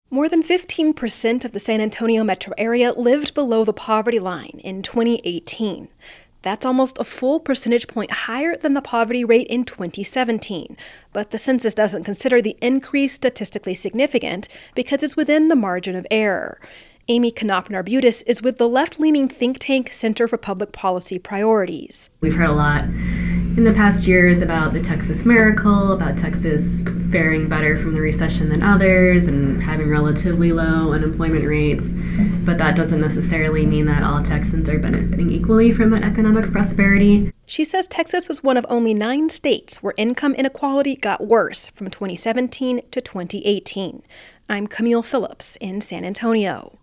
More than 15% of the San Antonio metro area lived below the poverty line in 2018. That's almost a full percentage point higher than the poverty rate in 2017. But the census doesn't consider the increase statistically significant because it's within the margin of error. Amy Knopp-Narbutis is with the left-leaning think tank Center for Public Policy Priorities. We've heard a lot in the past years about the Texas miracle, about Texas faring better from the recession than others and having relatively low unemployment rates. But that doesn't necessarily mean that all Texans are benefiting equally from that economic prosperity. She says Texas was one of only 9 states where income inequality got worse from 2017 to 2018. I'm Camille Phillips in San Antonio.